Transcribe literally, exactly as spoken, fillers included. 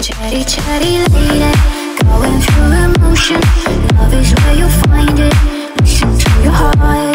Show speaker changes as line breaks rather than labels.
Chatty, chatty lady, going through emotion. Love is where you find it. Listen to your heart.